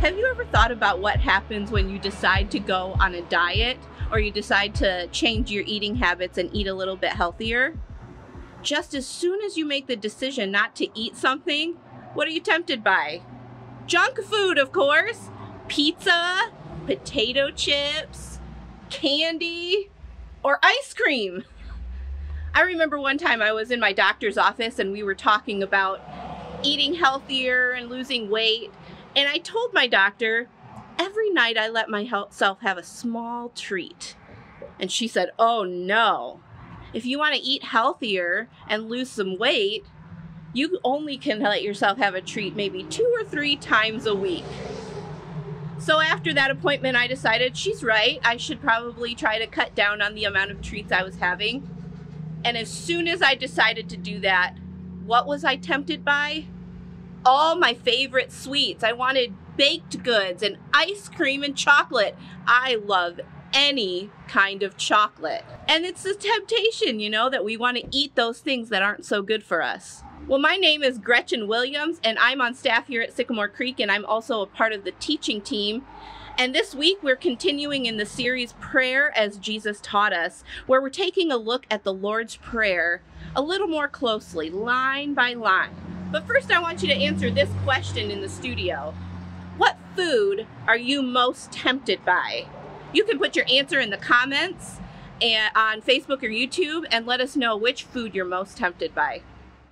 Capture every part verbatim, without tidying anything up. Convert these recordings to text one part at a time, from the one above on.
Have you ever thought about what happens when you decide to go on a diet or you decide to change your eating habits and eat a little bit healthier? Just as soon as you make the decision not to eat something, what are you tempted by? Junk food, of course. Pizza, potato chips, candy, or ice cream. I remember one time I was in my doctor's office and we were talking about eating healthier and losing weight. And I told my doctor, every night I let myself have a small treat. And she said, oh no, if you want to eat healthier and lose some weight, you only can let yourself have a treat maybe two or three times a week. So after that appointment, I decided she's right. I should probably try to cut down on the amount of treats I was having. And as soon as I decided to do that, what was I tempted by? All my favorite sweets. I wanted baked goods and ice cream and chocolate. I love any kind of chocolate. And it's a temptation, you know, that we want to eat those things that aren't so good for us. Well, my name is Gretchen Williams, and I'm on staff here at Sycamore Creek, and I'm also a part of the teaching team. And this week, we're continuing in the series Prayer as Jesus Taught Us, where we're taking a look at the Lord's Prayer a little more closely, line by line. But first, I want you to answer this question in the studio. What food are you most tempted by? You can put your answer in the comments and on Facebook or YouTube and let us know which food you're most tempted by.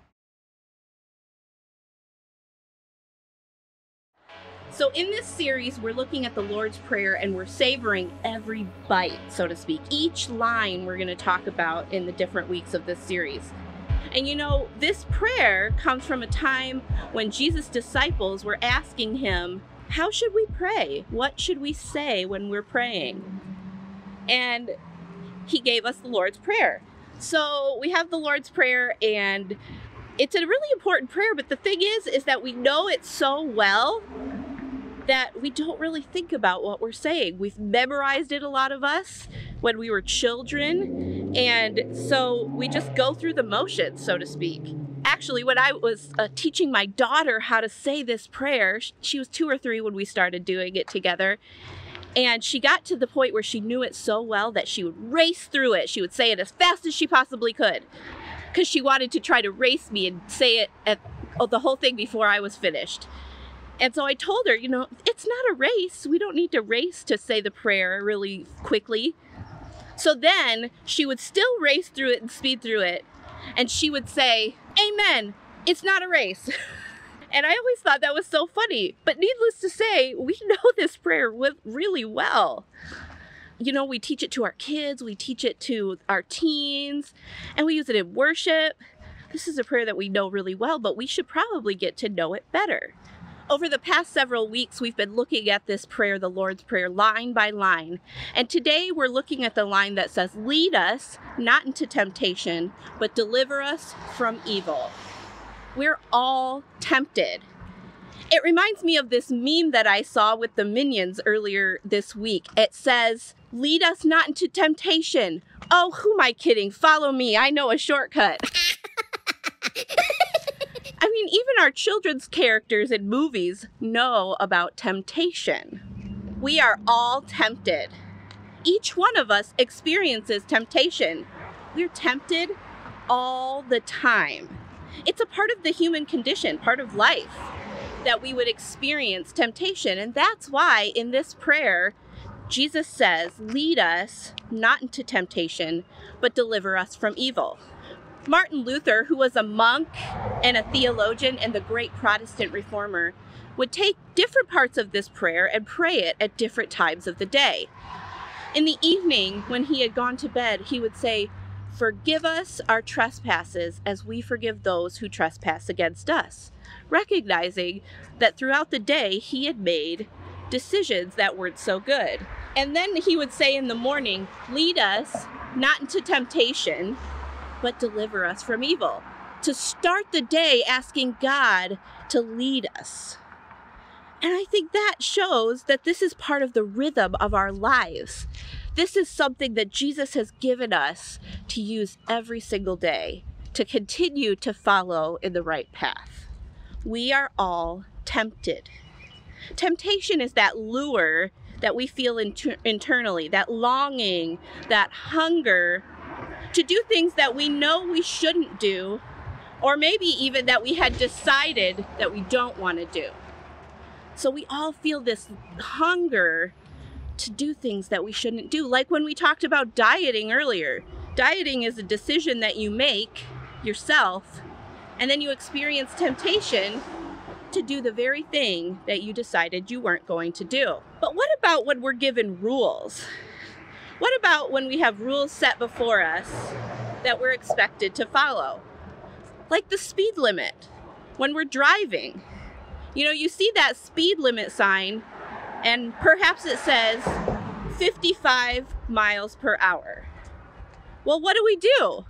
So in this series, we're looking at the Lord's Prayer and we're savoring every bite, so to speak. Each line we're going to talk about in the different weeks of this series. And you know, this prayer comes from a time when Jesus' disciples were asking him, how should we pray? What should we say when we're praying? And he gave us the Lord's Prayer. So we have the Lord's Prayer, and it's a really important prayer, but the thing is, is that we know it so well that we don't really think about what we're saying. We've memorized it, a lot of us, when we were children, and so we just go through the motions, so to speak. Actually, when I was uh, teaching my daughter how to say this prayer, she was two or three when we started doing it together, and she got to the point where she knew it so well that she would race through it. She would say it as fast as she possibly could, because she wanted to try to race me and say it at oh, the whole thing before I was finished. And so I told her, you know, it's not a race. We don't need to race to say the prayer really quickly. So then she would still race through it and speed through it. And she would say, amen, it's not a race. And I always thought that was so funny. But needless to say, we know this prayer really well. You know, we teach it to our kids, we teach it to our teens, and we use it in worship. This is a prayer that we know really well, but we should probably get to know it better. Over the past several weeks, we've been looking at this prayer, the Lord's Prayer, line by line. And today we're looking at the line that says, lead us not into temptation, but deliver us from evil. We're all tempted. It reminds me of this meme that I saw with the Minions earlier this week. It says, lead us not into temptation. Oh, who am I kidding? Follow me. I know a shortcut. I mean, even our children's characters in movies know about temptation. We are all tempted. Each one of us experiences temptation. We're tempted all the time. It's a part of the human condition, part of life, that we would experience temptation. And that's why in this prayer, Jesus says, lead us not into temptation, but deliver us from evil. Martin Luther, who was a monk and a theologian and the great Protestant reformer, would take different parts of this prayer and pray it at different times of the day. In the evening, when he had gone to bed, he would say, forgive us our trespasses as we forgive those who trespass against us, recognizing that throughout the day he had made decisions that weren't so good. And then he would say in the morning, lead us not into temptation, but deliver us from evil. To start the day asking God to lead us. And I think that shows that this is part of the rhythm of our lives. This is something that Jesus has given us to use every single day to continue to follow in the right path. We are all tempted. Temptation is that lure that we feel inter- internally, that longing, that hunger to do things that we know we shouldn't do, or maybe even that we had decided that we don't want to do. So we all feel this hunger to do things that we shouldn't do. Like when we talked about dieting earlier. Dieting is a decision that you make yourself, and then you experience temptation to do the very thing that you decided you weren't going to do. But what about when we're given rules? What about when we have rules set before us that we're expected to follow? Like the speed limit when we're driving. You know, you see that speed limit sign and perhaps it says fifty-five miles per hour. Well, what do we do?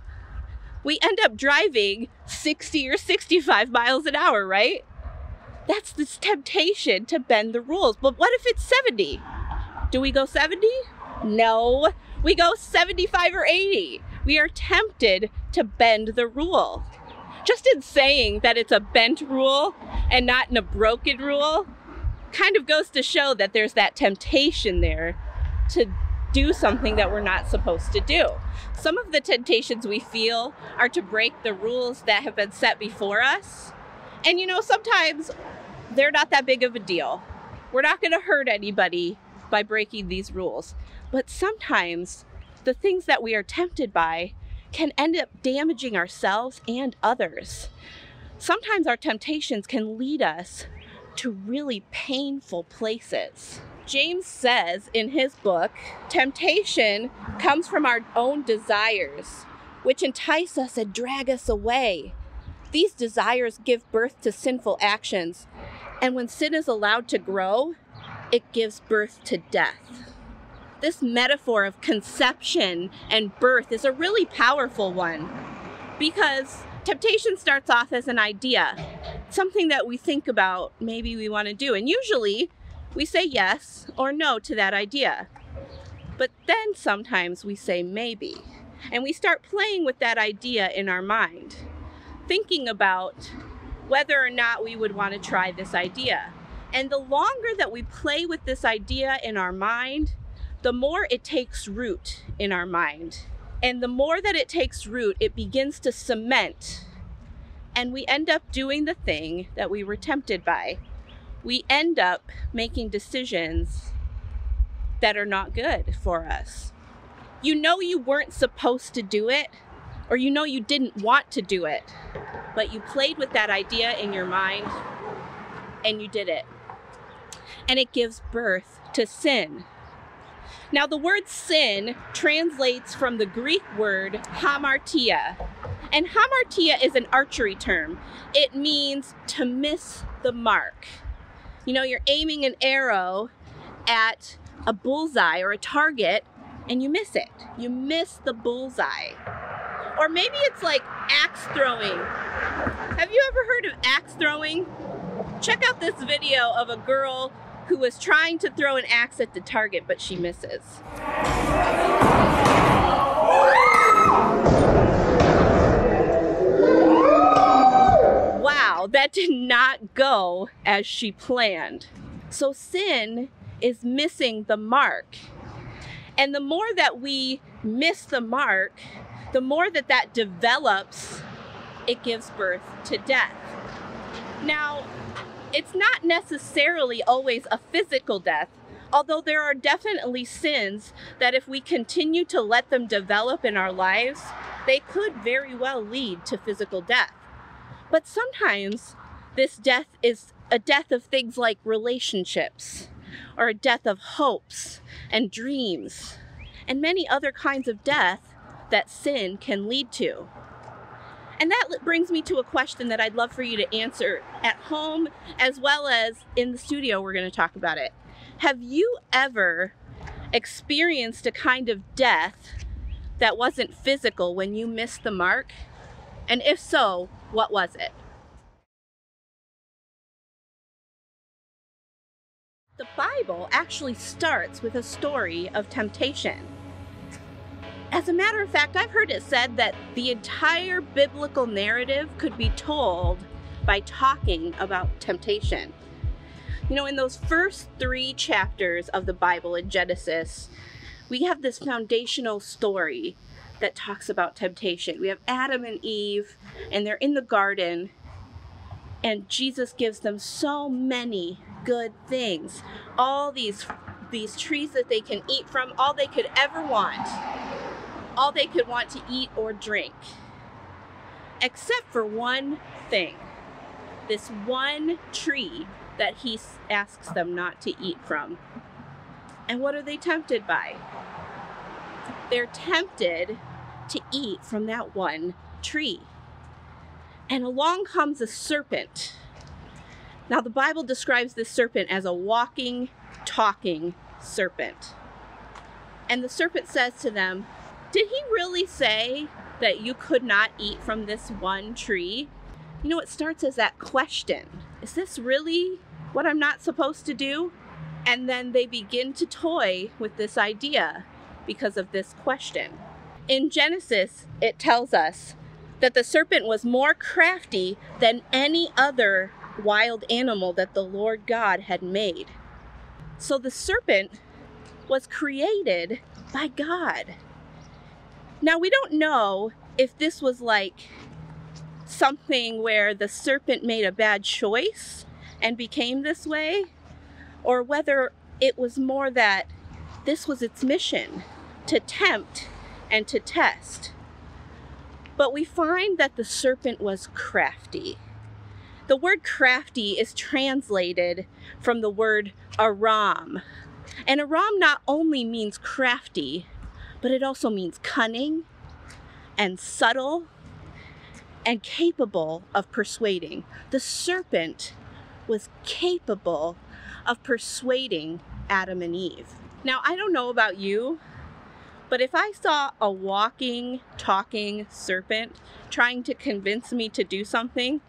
We end up driving sixty or sixty-five miles an hour, right? That's this temptation to bend the rules. But what if it's seventy? Do we go seventy? No, we go seventy-five or eighty. We are tempted to bend the rule. Just in saying that it's a bent rule and not in a broken rule, kind of goes to show that there's that temptation there to do something that we're not supposed to do. Some of the temptations we feel are to break the rules that have been set before us. And you know, sometimes they're not that big of a deal. We're not going to hurt anybody by breaking these rules. But sometimes the things that we are tempted by can end up damaging ourselves and others. Sometimes our temptations can lead us to really painful places. James says in his book, temptation comes from our own desires, which entice us and drag us away. These desires give birth to sinful actions, and when sin is allowed to grow, it gives birth to death. This metaphor of conception and birth is a really powerful one because temptation starts off as an idea, something that we think about, maybe we want to do, and usually we say yes or no to that idea. But then sometimes we say maybe, and we start playing with that idea in our mind, thinking about whether or not we would want to try this idea. And the longer that we play with this idea in our mind, the more it takes root in our mind. And the more that it takes root, it begins to cement. And we end up doing the thing that we were tempted by. We end up making decisions that are not good for us. You know you weren't supposed to do it, or you know you didn't want to do it, but you played with that idea in your mind and you did it. And it gives birth to sin. Now, the word sin translates from the Greek word hamartia. And hamartia is an archery term. It means to miss the mark. You know, you're aiming an arrow at a bullseye or a target and you miss it. You miss the bullseye. Or maybe it's like axe throwing. Have you ever heard of axe throwing? Check out this video of a girl who was trying to throw an axe at the target, but she misses. Wow, that did not go as she planned. So sin is missing the mark. And the more that we miss the mark, the more that that develops, it gives birth to death. Now, it's not necessarily always a physical death, although there are definitely sins that if we continue to let them develop in our lives, they could very well lead to physical death. But sometimes this death is a death of things like relationships, or a death of hopes and dreams, and many other kinds of death that sin can lead to. And that brings me to a question that I'd love for you to answer at home as well as in the studio. We're going to talk about it. Have you ever experienced a kind of death that wasn't physical when you missed the mark? And if so, what was it? The Bible actually starts with a story of temptation. As a matter of fact, I've heard it said that the entire biblical narrative could be told by talking about temptation. You know, in those first three chapters of the Bible in Genesis, we have this foundational story that talks about temptation. We have Adam and Eve, and they're in the garden, and Jesus gives them so many good things. All these, these trees that they can eat from, all they could ever want. All they could want to eat or drink. Except for one thing. This one tree that he asks them not to eat from. And what are they tempted by? They're tempted to eat from that one tree. And along comes a serpent. Now, the Bible describes this serpent as a walking, talking serpent. And the serpent says to them, "Did he really say that you could not eat from this one tree?" You know, it starts as that question. Is this really what I'm not supposed to do? And then they begin to toy with this idea because of this question. In Genesis, it tells us that the serpent was more crafty than any other wild animal that the Lord God had made. So the serpent was created by God. Now, we don't know if this was like something where the serpent made a bad choice and became this way, or whether it was more that this was its mission, to tempt and to test. But we find that the serpent was crafty. The word crafty is translated from the word aram. And aram not only means crafty, but it also means cunning and subtle and capable of persuading. The serpent was capable of persuading Adam and Eve. Now, I don't know about you, but if I saw a walking, talking serpent trying to convince me to do something,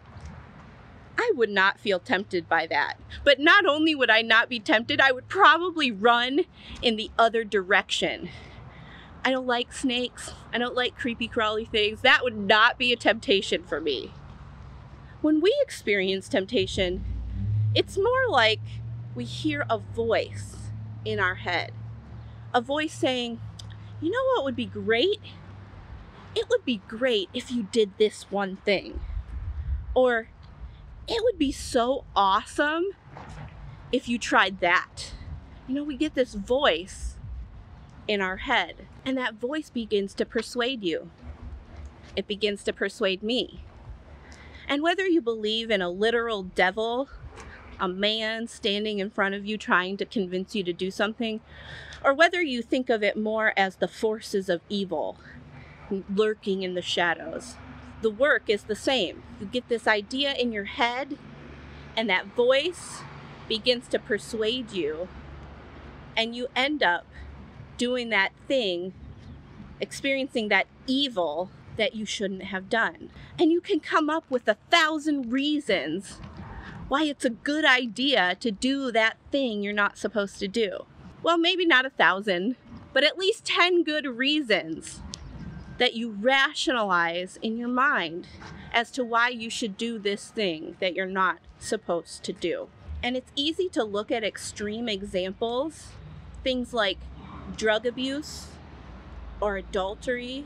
I would not feel tempted by that. But not only would I not be tempted, I would probably run in the other direction. I don't like snakes. I don't like creepy crawly things. That would not be a temptation for me. When we experience temptation, it's more like we hear a voice in our head. A voice saying, "You know what would be great? It would be great if you did this one thing." Or, "It would be so awesome if you tried that." You know, we get this voice in our head, and that voice begins to persuade you. It begins to persuade me. And whether you believe in a literal devil, a man standing in front of you trying to convince you to do something, or whether you think of it more as the forces of evil lurking in the shadows, the work is the same. You get this idea in your head, and that voice begins to persuade you, and you end up doing that thing, experiencing that evil that you shouldn't have done. And you can come up with a thousand reasons why it's a good idea to do that thing you're not supposed to do. Well, maybe not a thousand, but at least ten good reasons that you rationalize in your mind as to why you should do this thing that you're not supposed to do. And it's easy to look at extreme examples, things like drug abuse or adultery,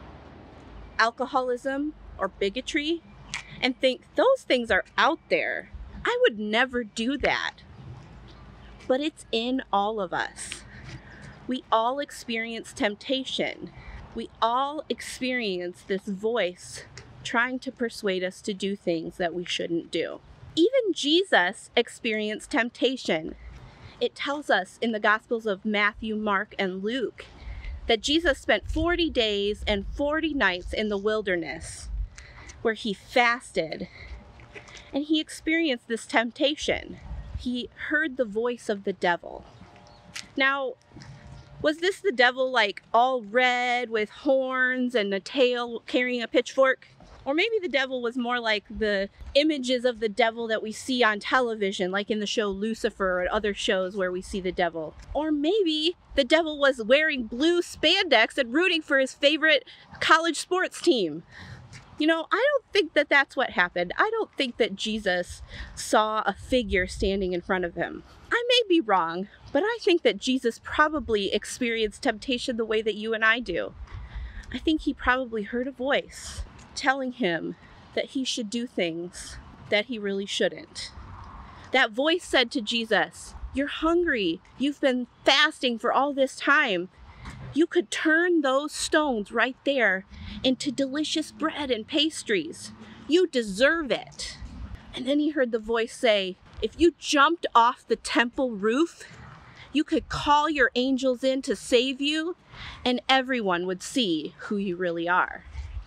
alcoholism or bigotry, and think those things are out there. I would never do that. But it's in all of us. We all experience temptation. We all experience this voice trying to persuade us to do things that we shouldn't do. Even Jesus experienced temptation. It tells us in the Gospels of Matthew, Mark, and Luke that Jesus spent forty days and forty nights in the wilderness where he fasted, and he experienced this temptation. He heard the voice of the devil. Now, was this the devil like all red with horns and a tail carrying a pitchfork? Or maybe the devil was more like the images of the devil that we see on television, like in the show Lucifer or other shows where we see the devil. Or maybe the devil was wearing blue spandex and rooting for his favorite college sports team. You know, I don't think that that's what happened. I don't think that Jesus saw a figure standing in front of him. I may be wrong, but I think that Jesus probably experienced temptation the way that you and I do. I think he probably heard a voice telling him that he should do things that he really shouldn't. That voice said to Jesus, "You're hungry. You've been fasting for all this time. You could turn those stones right there into delicious bread and pastries. You deserve it." And then he heard the voice say, "If you jumped off the temple roof, you could call your angels in to save you, and everyone would see who you really are."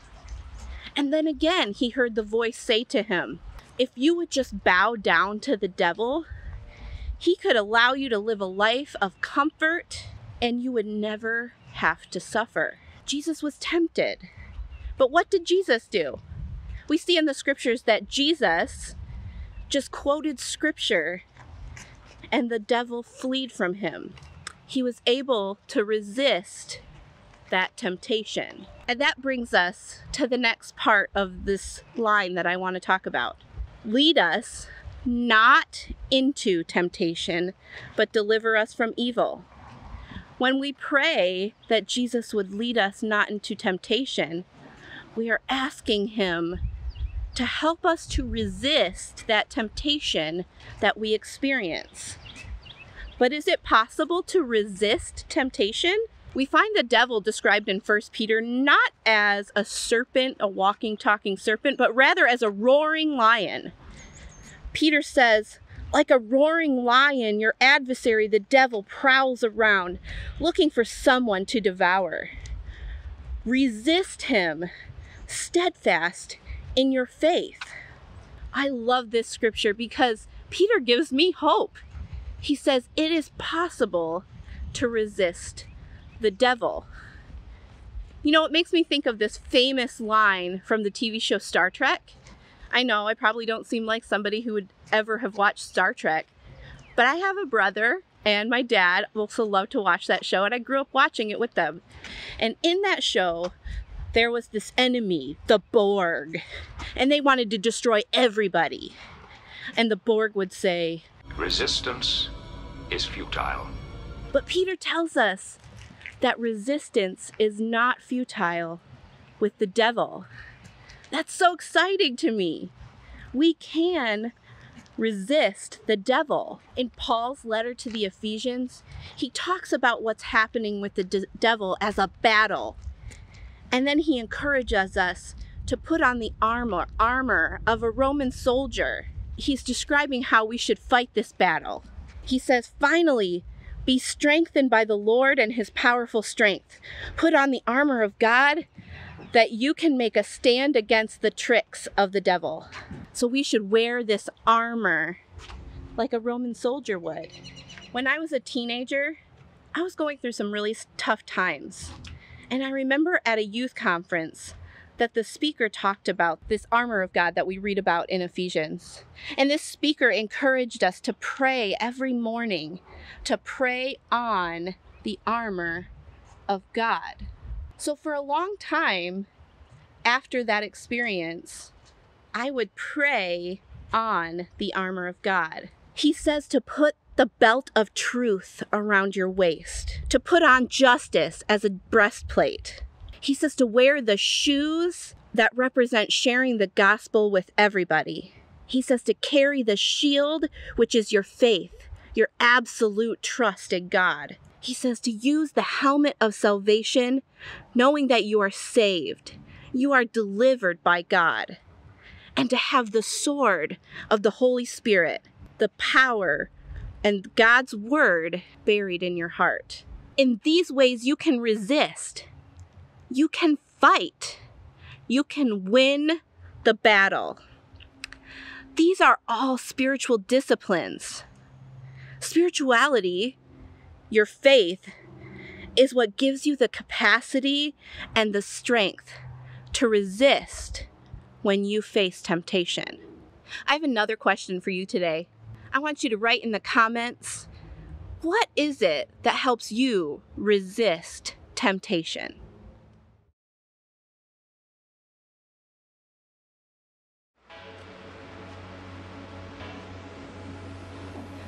And then again, he heard the voice say to him, "If you would just bow down to the devil, he could allow you to live a life of comfort and you would never have to suffer." Jesus was tempted. But what did Jesus do? We see in the scriptures that Jesus just quoted scripture and the devil fled from him. He was able to resist that temptation. And that brings us to the next part of this line that I want to talk about. Lead us not into temptation, but deliver us from evil. When we pray that Jesus would lead us not into temptation, we are asking him to help us to resist that temptation that we experience. But is it possible to resist temptation? We find the devil described in First Peter not as a serpent, a walking, talking serpent, but rather as a roaring lion. Peter says, "Like a roaring lion, your adversary, the devil, prowls around, looking for someone to devour. Resist him, steadfast in your faith." I love this scripture because Peter gives me hope. He says it is possible to resist the devil. You know, it makes me think of this famous line from the T V show Star Trek. I know I probably don't seem like somebody who would ever have watched Star Trek, but I have a brother and my dad also loved to watch that show, and I grew up watching it with them. And in that show, there was this enemy, the Borg, and they wanted to destroy everybody. And the Borg would say, "Resistance is futile." But Peter tells us that resistance is not futile with the devil. That's so exciting to me. We can resist the devil. In Paul's letter to the Ephesians, he talks about what's happening with the de- devil as a battle. And then he encourages us to put on the armor, armor of a Roman soldier. He's describing how we should fight this battle. He says, "Finally, be strengthened by the Lord and his powerful strength. Put on the armor of God that you can make a stand against the tricks of the devil." So we should wear this armor like a Roman soldier would. When I was a teenager, I was going through some really tough times. And I remember at a youth conference that the speaker talked about this armor of God that we read about in Ephesians. And this speaker encouraged us to pray every morning, to pray on the armor of God. So for a long time after that experience, I would pray on the armor of God. He says to put the belt of truth around your waist, to put on justice as a breastplate. He says to wear the shoes that represent sharing the gospel with everybody. He says to carry the shield, which is your faith, your absolute trust in God. He says to use the helmet of salvation, knowing that you are saved, you are delivered by God, and to have the sword of the Holy Spirit, the power and God's word buried in your heart. In these ways, you can resist. You can fight. You can win the battle. These are all spiritual disciplines. Spirituality, your faith, is what gives you the capacity and the strength to resist when you face temptation. I have another question for you today. I want you to write in the comments, what is it that helps you resist temptation?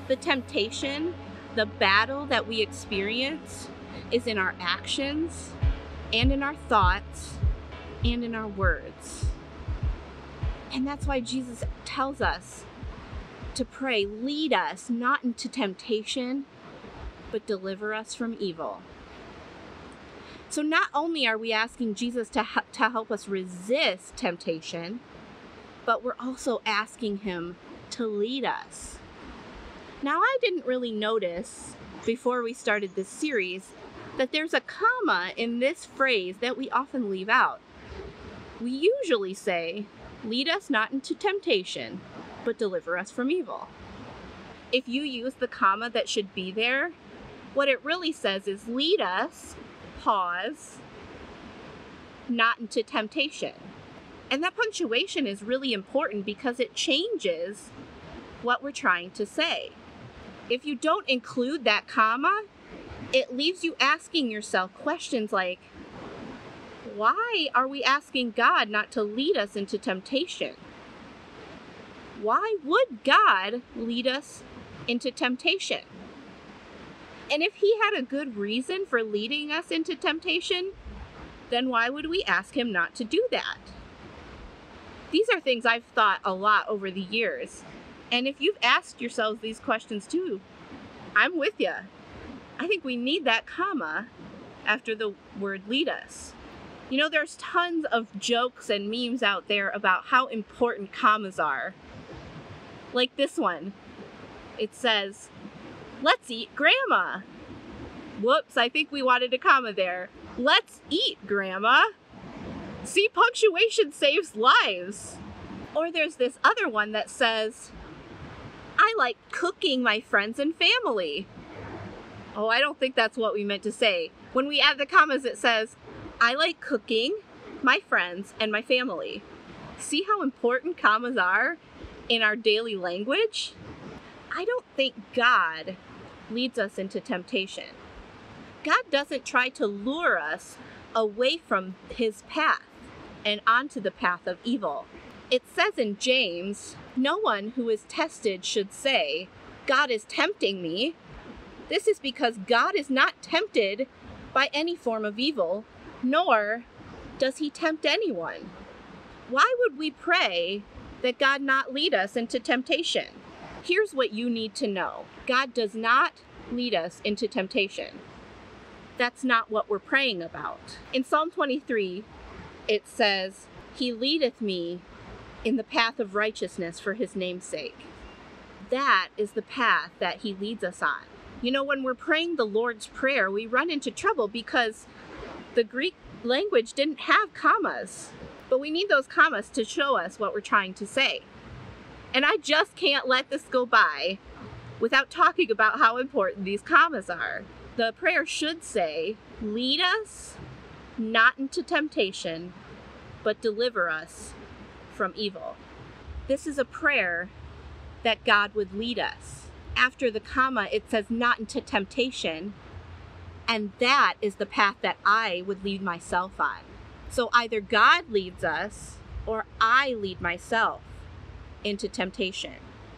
The temptation, the battle that we experience is in our actions and in our thoughts and in our words. And that's why Jesus tells us to pray, lead us not into temptation, but deliver us from evil. So not only are we asking Jesus to, to help us resist temptation, but we're also asking him to lead us. Now, I didn't really notice before we started this series that there's a comma in this phrase that we often leave out. We usually say, lead us not into temptation, but deliver us from evil. If you use the comma that should be there, what it really says is lead us, pause, not into temptation. And that punctuation is really important because it changes what we're trying to say. If you don't include that comma, it leaves you asking yourself questions like, why are we asking God not to lead us into temptation? Why would God lead us into temptation? And if he had a good reason for leading us into temptation, then why would we ask him not to do that? These are things I've thought a lot over the years. And if you've asked yourselves these questions too, I'm with you. I think we need that comma after the word lead us. You know, there's tons of jokes and memes out there about how important commas are. Like this one. It says, let's eat grandma. Whoops, I think we wanted a comma there. Let's eat grandma. See, punctuation saves lives. Or there's this other one that says, I like cooking my friends and family. Oh, I don't think that's what we meant to say. When we add the commas, it says, I like cooking my friends and my family. See how important commas are in our daily language? I don't think God leads us into temptation. God doesn't try to lure us away from his path and onto the path of evil. It says in James, no one who is tested should say, God is tempting me. This is because God is not tempted by any form of evil, nor does he tempt anyone. Why would we pray that God not lead us into temptation? Here's what you need to know. God does not lead us into temptation. That's not what we're praying about. In Psalm twenty-three, it says, he leadeth me in the path of righteousness for his name's sake. That is the path that he leads us on. You know, when we're praying the Lord's Prayer, we run into trouble because the Greek language didn't have commas, but we need those commas to show us what we're trying to say. And I just can't let this go by without talking about how important these commas are. The prayer should say, lead us not into temptation, but deliver us from evil. This is a prayer that God would lead us. After the comma, it says not into temptation, and that is the path that I would lead myself on. So either God leads us, or I lead myself into temptation.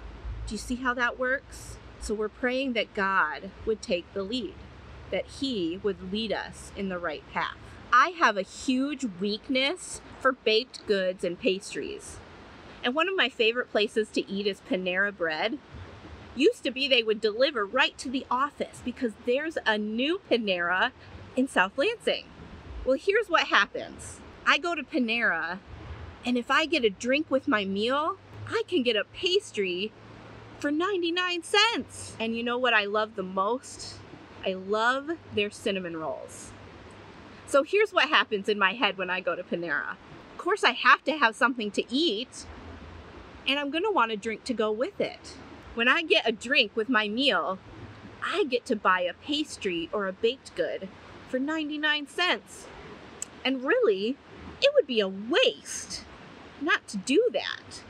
Do you see how that works? So we're praying that God would take the lead, that he would lead us in the right path. I have a huge weakness for baked goods and pastries. And one of my favorite places to eat is Panera Bread. Used to be they would deliver right to the office because there's a new Panera in South Lansing. Well, here's what happens. I go to Panera, and if I get a drink with my meal, I can get a pastry for ninety-nine cents. And you know what I love the most? I love their cinnamon rolls. So here's what happens in my head when I go to Panera. Of course, I have to have something to eat, and I'm gonna want a drink to go with it. When I get a drink with my meal, I get to buy a pastry or a baked good for ninety-nine cents. And really, it would be a waste not to do that.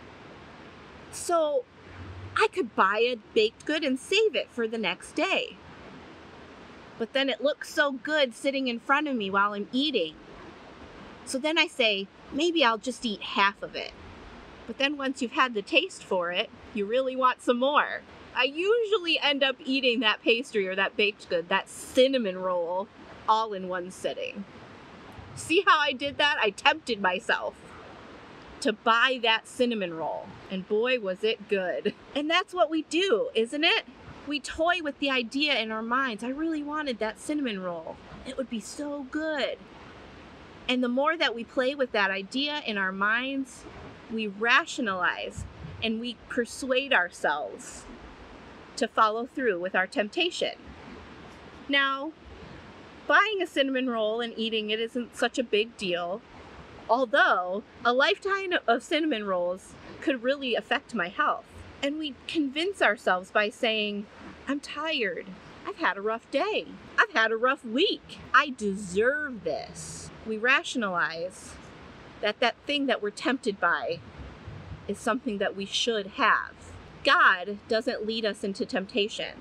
So I could buy a baked good and save it for the next day. But then it looks so good sitting in front of me while I'm eating. So then I say, maybe I'll just eat half of it. But then once you've had the taste for it, you really want some more. I usually end up eating that pastry or that baked good, that cinnamon roll, all in one sitting. See how I did that? I tempted myself to buy that cinnamon roll, and boy, was it good. And that's what we do, isn't it? We toy with the idea in our minds. I really wanted that cinnamon roll. It would be so good. And the more that we play with that idea in our minds, we rationalize and we persuade ourselves to follow through with our temptation. Now, buying a cinnamon roll and eating it isn't such a big deal, although a lifetime of cinnamon rolls could really affect my health. And we convince ourselves by saying, I'm tired. I've had a rough day. I've had a rough week. I deserve this. We rationalize that that thing that we're tempted by is something that we should have. God doesn't lead us into temptation.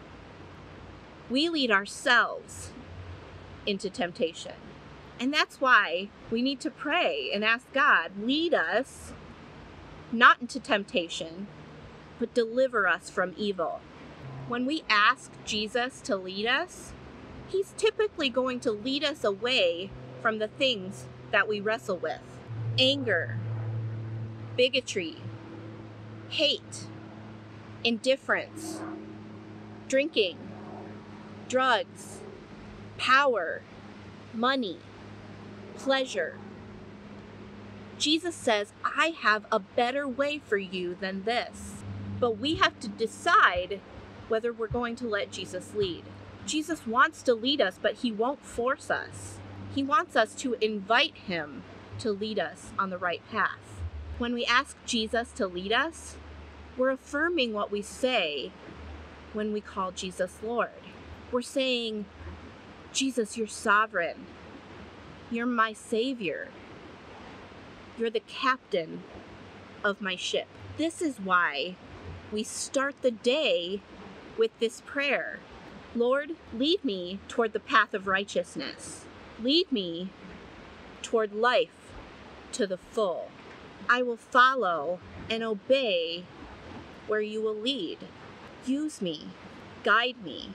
We lead ourselves into temptation. And that's why we need to pray and ask God, lead us not into temptation, but deliver us from evil. When we ask Jesus to lead us, he's typically going to lead us away from the things that we wrestle with. Anger, bigotry, hate, indifference, drinking, drugs, power, money, pleasure. Jesus says, I have a better way for you than this. But we have to decide whether we're going to let Jesus lead. Jesus wants to lead us, but he won't force us. He wants us to invite him to lead us on the right path. When we ask Jesus to lead us, we're affirming what we say when we call Jesus Lord. We're saying, Jesus, you're sovereign. You're my Savior. You're the captain of my ship. This is why we start the day with this prayer. Lord, lead me toward the path of righteousness. Lead me toward life to the full. I will follow and obey where you will lead. Use me, guide me.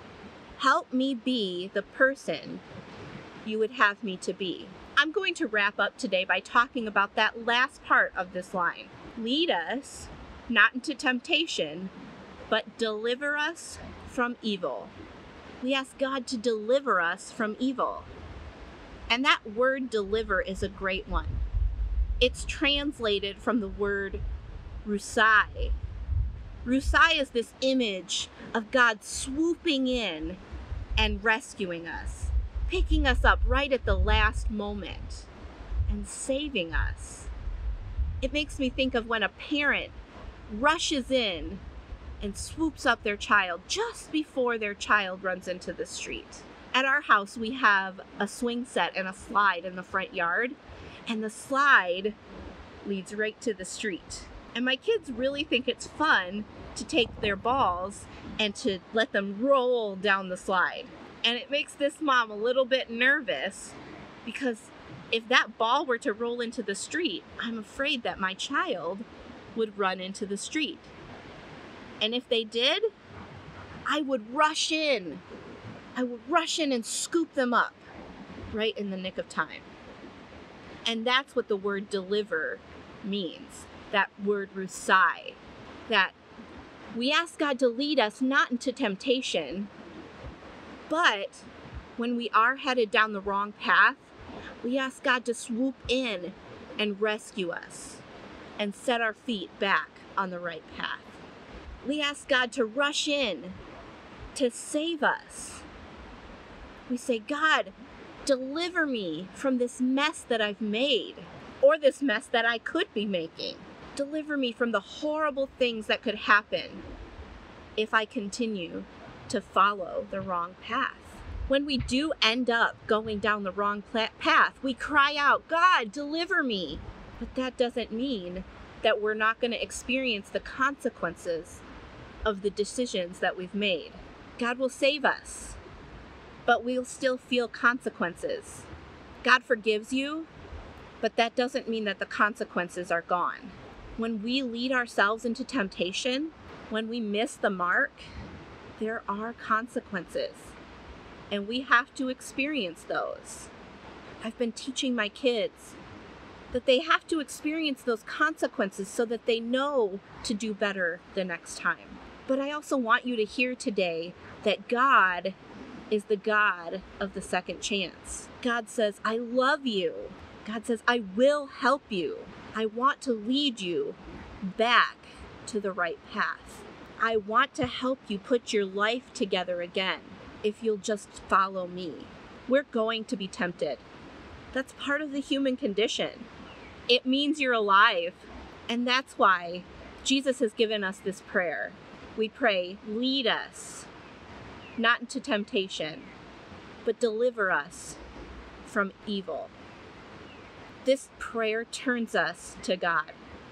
Help me be the person you would have me to be. I'm going to wrap up today by talking about that last part of this line. Lead us not into temptation, but deliver us from evil. We ask God to deliver us from evil. And that word deliver is a great one. It's translated from the word rusai. Rusai is this image of God swooping in and rescuing us, picking us up right at the last moment and saving us. It makes me think of when a parent rushes in and swoops up their child just before their child runs into the street. At our house, we have a swing set and a slide in the front yard, and the slide leads right to the street. And my kids really think it's fun to take their balls and to let them roll down the slide. And it makes this mom a little bit nervous because if that ball were to roll into the street, I'm afraid that my child would run into the street. And if they did, I would rush in. I would rush in and scoop them up right in the nick of time. And that's what the word deliver means. That word rusai. That we ask God to lead us not into temptation, but when we are headed down the wrong path, we ask God to swoop in and rescue us and set our feet back on the right path. We ask God to rush in to save us. We say, God, deliver me from this mess that I've made, or this mess that I could be making. Deliver me from the horrible things that could happen if I continue to follow the wrong path. When we do end up going down the wrong path, we cry out, God, deliver me. But that doesn't mean that we're not going to experience the consequences of the decisions that we've made. God will save us, but we'll still feel consequences. God forgives you, but that doesn't mean that the consequences are gone. When we lead ourselves into temptation, when we miss the mark, there are consequences, and we have to experience those. I've been teaching my kids that they have to experience those consequences so that they know to do better the next time. But I also want you to hear today that God is the God of the second chance. God says, I love you. God says, I will help you. I want to lead you back to the right path. I want to help you put your life together again if you'll just follow me. We're going to be tempted. That's part of the human condition. It means you're alive. And that's why Jesus has given us this prayer. We pray, lead us, not into temptation, but deliver us from evil. This prayer turns us to God.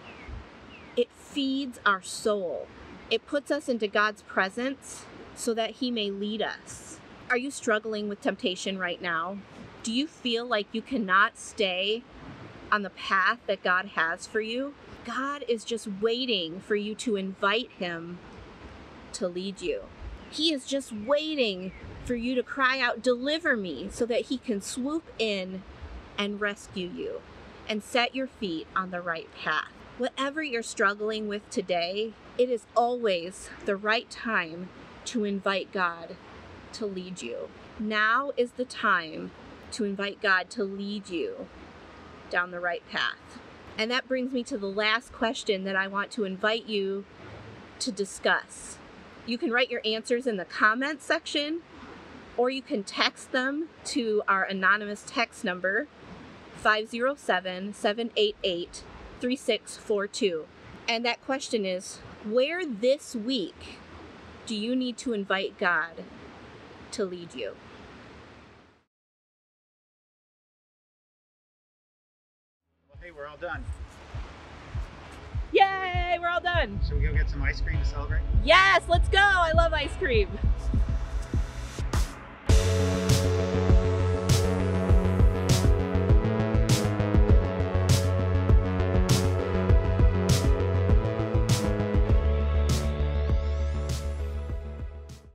It feeds our soul. It puts us into God's presence so that He may lead us. Are you struggling with temptation right now? Do you feel like you cannot stay on the path that God has for you? God is just waiting for you to invite Him to lead you. He is just waiting for you to cry out, deliver me, so that He can swoop in and rescue you and set your feet on the right path. Whatever you're struggling with today, it is always the right time to invite God to lead you. Now is the time to invite God to lead you down the right path. And that brings me to the last question that I want to invite you to discuss. You can write your answers in the comments section, or you can text them to our anonymous text number, five oh seven, seven eight eight, three six four two. And that question is, where this week do you need to invite God to lead you? Well, hey, we're all done. Yay, we're all done. Should we go get some ice cream to celebrate? Yes, let's go. I love ice cream.